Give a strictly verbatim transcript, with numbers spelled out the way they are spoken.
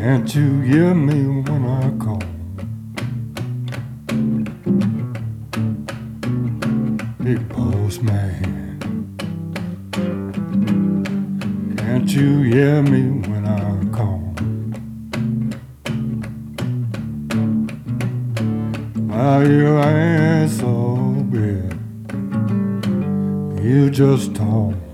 Can't you hear me when I call? Big postman, can't you hear me when I call? Why you ain't so big, you just talk.